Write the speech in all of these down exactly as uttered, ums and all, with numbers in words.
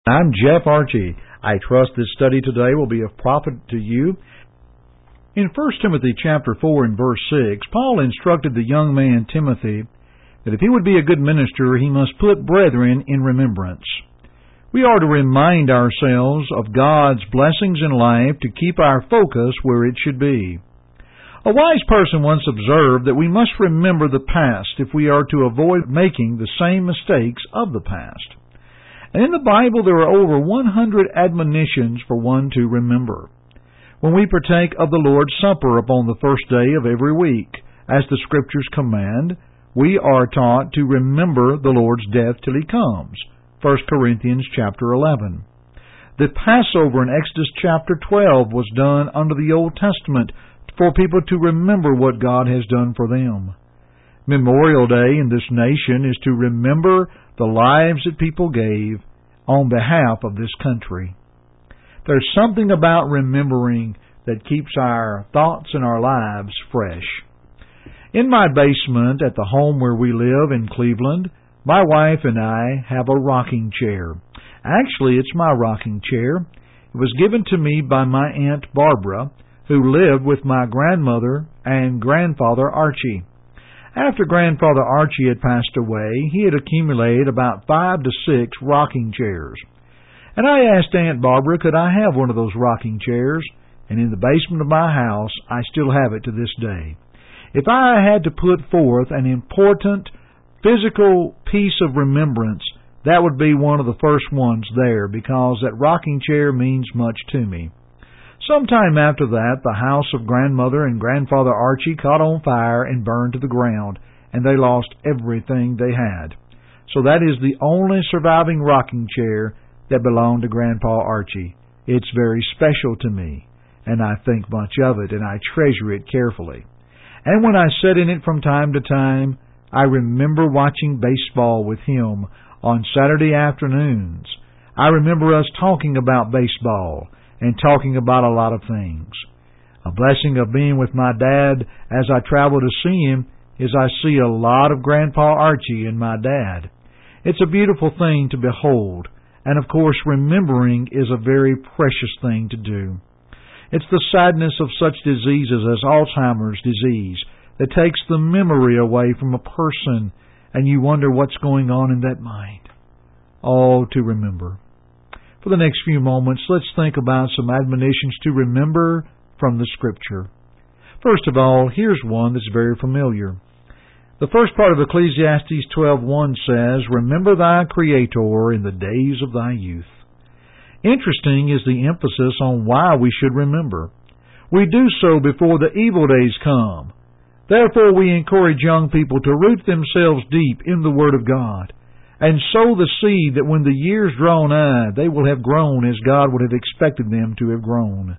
I'm Jeff Archie. I trust this study today will be of profit to you. In First Timothy chapter four and verse six, Paul instructed the young man Timothy that if he would be a good minister, he must put brethren in remembrance. We are to remind ourselves of God's blessings in life to keep our focus where it should be. A wise person once observed that we must remember the past if we are to avoid making the same mistakes of the past. And in the Bible there are over one hundred admonitions for one to remember. When we partake of the Lord's Supper upon the first day of every week, as the Scriptures command, we are taught to remember the Lord's death till He comes. First Corinthians chapter eleven. The Passover in Exodus chapter twelve was done under the Old Testament for people to remember what God has done for them. Memorial Day in this nation is to remember the lives that people gave on behalf of this country. There's something about remembering that keeps our thoughts and our lives fresh. In my basement at the home where we live in Cleveland, my wife and I have a rocking chair. Actually, it's my rocking chair. It was given to me by my Aunt Barbara, who lived with my grandmother and grandfather Archie. After Grandfather Archie had passed away, he had accumulated about five to six rocking chairs. And I asked Aunt Barbara, could I have one of those rocking chairs? And in the basement of my house, I still have it to this day. If I had to put forth an important physical piece of remembrance, that would be one of the first ones there, because that rocking chair means much to me. Sometime after that, the house of Grandmother and Grandfather Archie caught on fire and burned to the ground, and they lost everything they had. So that is the only surviving rocking chair that belonged to Grandpa Archie. It's very special to me, and I think much of it, and I treasure it carefully. And when I sit in it from time to time, I remember watching baseball with him on Saturday afternoons. I remember us talking about baseball and talking about a lot of things. A blessing of being with my dad as I travel to see him is I see a lot of Grandpa Archie in my dad. It's a beautiful thing to behold, and of course remembering is a very precious thing to do. It's the sadness of such diseases as Alzheimer's disease that takes the memory away from a person, and you wonder what's going on in that mind. Oh, to remember. For the next few moments, let's think about some admonitions to remember from the Scripture. First of all, here's one that's very familiar. The first part of Ecclesiastes twelve one says, "Remember thy Creator in the days of thy youth." Interesting is the emphasis on why we should remember. We do so before the evil days come. Therefore, we encourage young people to root themselves deep in the Word of God, and sow the seed that when the years draw nigh, they will have grown as God would have expected them to have grown.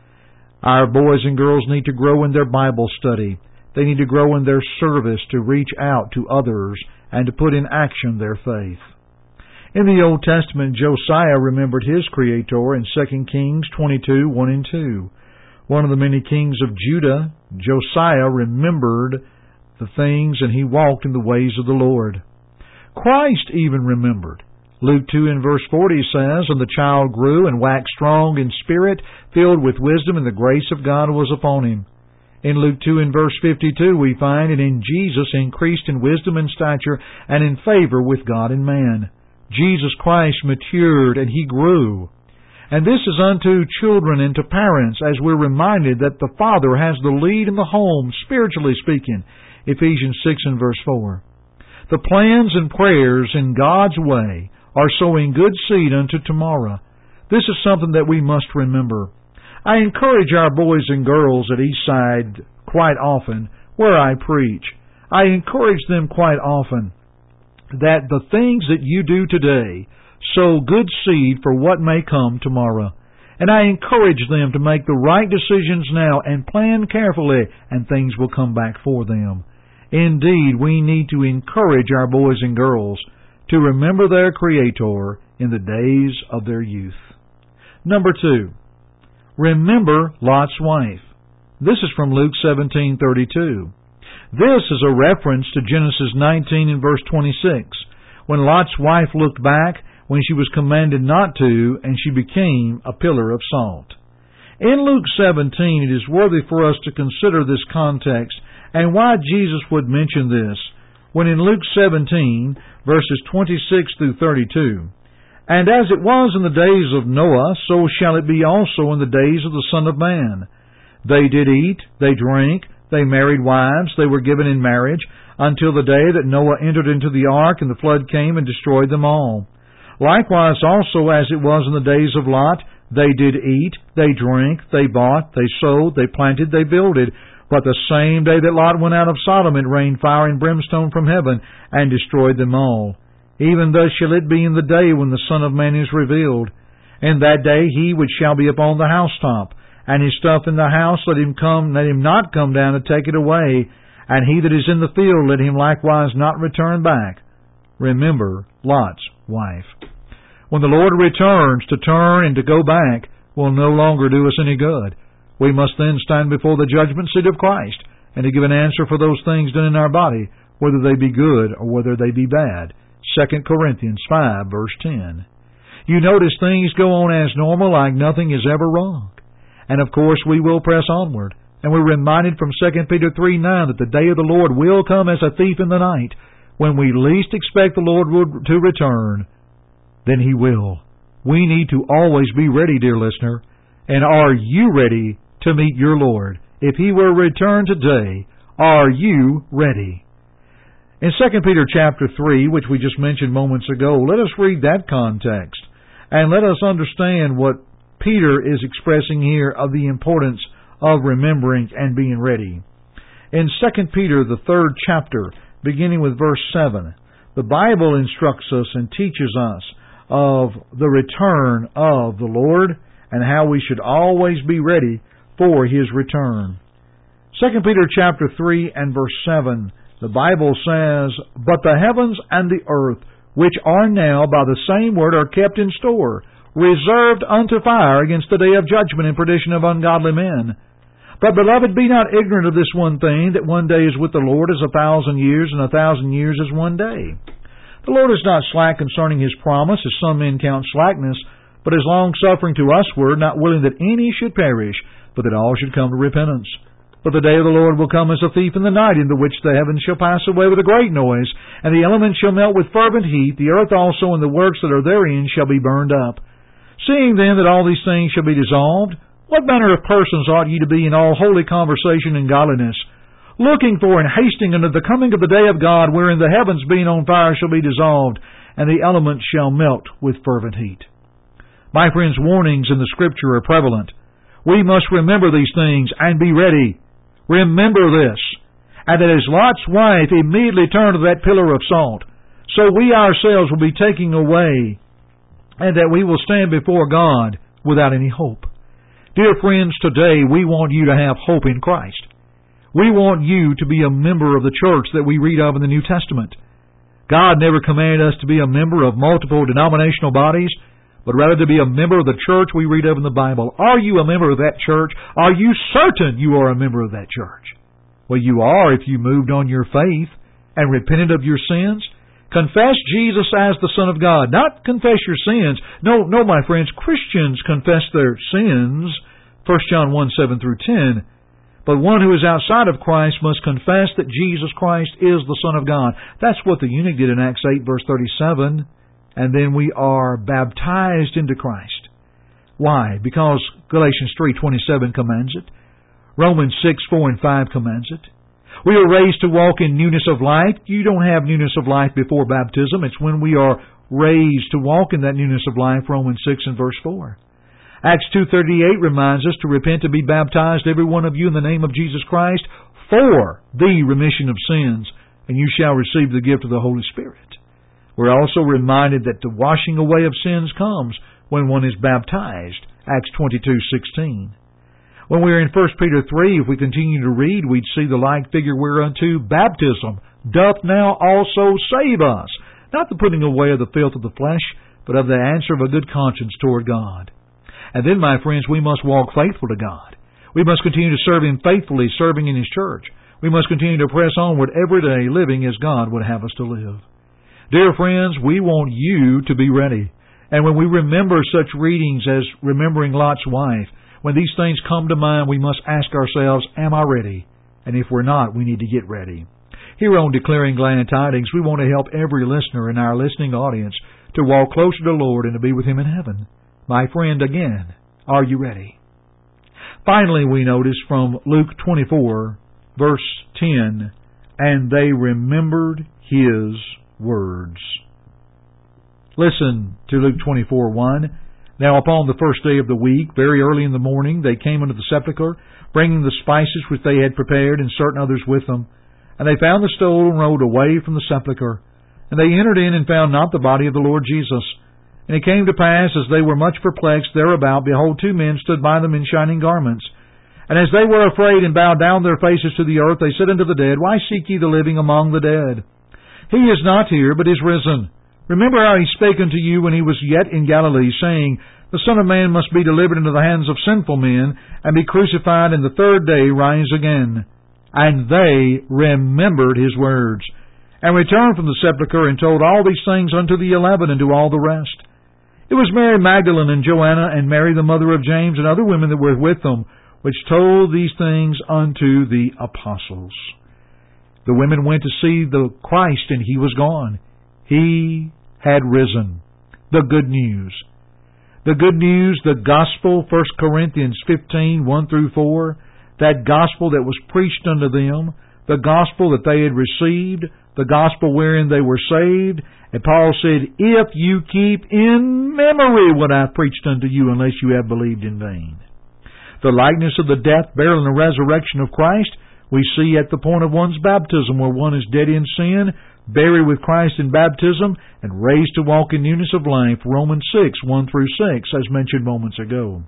Our boys and girls need to grow in their Bible study. They need to grow in their service to reach out to others and to put in action their faith. In the Old Testament, Josiah remembered his Creator in Second Kings twenty-two, one and two. One of the many kings of Judah, Josiah remembered the things and he walked in the ways of the Lord. Christ even remembered. Luke two and verse forty says, "And the child grew and waxed strong in spirit, filled with wisdom, and the grace of God was upon him." In Luke two and verse fifty-two we find, "And in Jesus increased in wisdom and stature, and in favor with God and man." Jesus Christ matured and He grew. And this is unto children and to parents, as we're reminded that the Father has the lead in the home, spiritually speaking. Ephesians six and verse four. The plans and prayers in God's way are sowing good seed unto tomorrow. This is something that we must remember. I encourage our boys and girls at Eastside quite often, where I preach. I encourage them quite often that the things that you do today sow good seed for what may come tomorrow. And I encourage them to make the right decisions now and plan carefully, and things will come back for them. Indeed, we need to encourage our boys and girls to remember their Creator in the days of their youth. Number two, remember Lot's wife. This is from Luke seventeen thirty-two. This is a reference to Genesis nineteen and verse twenty-six. When Lot's wife looked back, when she was commanded not to, and she became a pillar of salt. In Luke seventeen, it is worthy for us to consider this context and why Jesus would mention this, when in Luke seventeen, verses twenty-six through thirty-two, "And as it was in the days of Noah, so shall it be also in the days of the Son of Man. They did eat, they drank, they married wives, they were given in marriage, until the day that Noah entered into the ark, and the flood came and destroyed them all. Likewise also as it was in the days of Lot, they did eat, they drank, they bought, they sowed, they planted, they builded. But the same day that Lot went out of Sodom, it rained fire and brimstone from heaven, and destroyed them all. Even thus shall it be in the day when the Son of Man is revealed. In that day he which shall be upon the housetop, and his stuff in the house, let him come, let him not come down to take it away. And he that is in the field, let him likewise not return back." Remember Lot's wife. When the Lord returns, to turn and to go back will no longer do us any good. We must then stand before the judgment seat of Christ, and to give an answer for those things done in our body, whether they be good or whether they be bad. Second Corinthians five, verse ten. You notice things go on as normal, like nothing is ever wrong. And of course we will press onward. And we're reminded from Second Peter three nine that the day of the Lord will come as a thief in the night, when we least expect the Lord to return. Then He will. We need to always be ready, dear listener. And are you ready to meet your Lord? If He were to return today, are you ready? In Second Peter chapter three, which we just mentioned moments ago, let us read that context, and let us understand what Peter is expressing here of the importance of remembering and being ready. In Second Peter, the third chapter, beginning with verse seven, the Bible instructs us and teaches us of the return of the Lord and how we should always be ready for His return. Second Peter chapter three and verse seven, the Bible says, "But the heavens and the earth, which are now by the same word, are kept in store, reserved unto fire against the day of judgment and perdition of ungodly men. But, beloved, be not ignorant of this one thing, that one day is with the Lord as a thousand years, and a thousand years as one day. The Lord is not slack concerning His promise, as some men count slackness, but is longsuffering to usward, not willing that any should perish, but that all should come to repentance. But the day of the Lord will come as a thief in the night, in the which the heavens shall pass away with a great noise, and the elements shall melt with fervent heat, the earth also and the works that are therein shall be burned up. Seeing then that all these things shall be dissolved, what manner of persons ought ye to be in all holy conversation and godliness, looking for and hasting unto the coming of the day of God, wherein the heavens being on fire shall be dissolved, and the elements shall melt with fervent heat." My friends, warnings in the Scripture are prevalent. We must remember these things and be ready. Remember this, and that as Lot's wife immediately turned to that pillar of salt, so we ourselves will be taken away, and that we will stand before God without any hope. Dear friends, today we want you to have hope in Christ. We want you to be a member of the church that we read of in the New Testament. God never commanded us to be a member of multiple denominational bodies, but rather to be a member of the church we read of in the Bible. Are you a member of that church? Are you certain you are a member of that church? Well, you are if you moved on your faith and repented of your sins. Confess Jesus as the Son of God. Not confess your sins. No, no, my friends, Christians confess their sins, First John one, seven through ten. But one who is outside of Christ must confess that Jesus Christ is the Son of God. That's what the eunuch did in Acts eight, verse thirty-seven. And then we are baptized into Christ. Why? Because Galatians three, twenty-seven commands it. Romans six, four and five commands it. We are raised to walk in newness of life. You don't have newness of life before baptism. It's when we are raised to walk in that newness of life, Romans six and verse four. Acts two thirty-eight reminds us to repent and be baptized, every one of you, in the name of Jesus Christ, for the remission of sins, and you shall receive the gift of the Holy Spirit. We're also reminded that the washing away of sins comes when one is baptized, Acts twenty-two sixteen. When we're in First Peter three, if we continue to read, we'd see the like figure whereunto baptism doth now also save us, not the putting away of the filth of the flesh, but of the answer of a good conscience toward God. And then, my friends, we must walk faithful to God. We must continue to serve Him faithfully, serving in His church. We must continue to press onward every day, living as God would have us to live. Dear friends, we want you to be ready. And when we remember such readings as remembering Lot's wife, when these things come to mind, we must ask ourselves, am I ready? And if we're not, we need to get ready. Here on Declaring Glad Tidings, we want to help every listener in our listening audience to walk closer to the Lord and to be with Him in heaven. My friend, again, are you ready? Finally, we notice from Luke twenty-four, verse ten, and they remembered His words. Listen to Luke twenty-four, one. Now upon the first day of the week, very early in the morning, they came unto the sepulchre, bringing the spices which they had prepared, and certain others with them. And they found the stone rolled away from the sepulchre. And they entered in and found not the body of the Lord Jesus. And it came to pass, as they were much perplexed thereabout, behold, two men stood by them in shining garments. And as they were afraid and bowed down their faces to the earth, they said unto the dead, Why seek ye the living among the dead? He is not here, but is risen. Remember how he spake unto you when he was yet in Galilee, saying, The Son of Man must be delivered into the hands of sinful men, and be crucified, and the third day rise again. And they remembered his words, and returned from the sepulchre, and told all these things unto the eleven, and to all the rest. It was Mary Magdalene, and Joanna, and Mary the mother of James, and other women that were with them, which told these things unto the apostles. The women went to see the Christ, and he was gone. He had risen. The good news. The good news, the gospel, First Corinthians fifteen, one through four, that gospel that was preached unto them, the gospel that they had received, the gospel wherein they were saved. And Paul said, If you keep in memory what I preached unto you, unless you have believed in vain. The likeness of the death, burial, and the resurrection of Christ we see at the point of one's baptism, where one is dead in sin, buried with Christ in baptism, and raised to walk in newness of life, Romans six, one through six, as mentioned moments ago.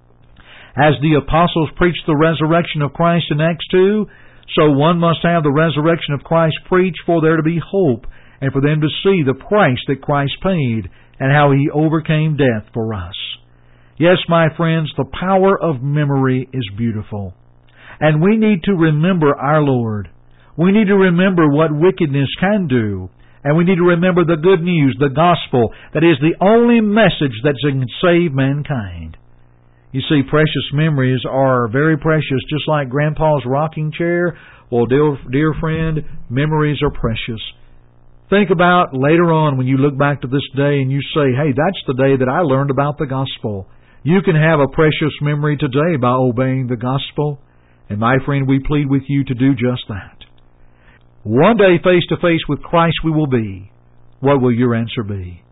As the apostles preached the resurrection of Christ in Acts two, so one must have the resurrection of Christ preached for there to be hope, and for them to see the price that Christ paid, and how He overcame death for us. Yes, my friends, the power of memory is beautiful. And we need to remember our Lord. We need to remember what wickedness can do. And we need to remember the good news, the gospel, that is the only message that can save mankind. You see, precious memories are very precious, just like Grandpa's rocking chair. Well, dear, dear friend, memories are precious. Think about later on when you look back to this day and you say, hey, that's the day that I learned about the gospel. You can have a precious memory today by obeying the gospel. And my friend, we plead with you to do just that. One day, face to face with Christ we will be. What will your answer be?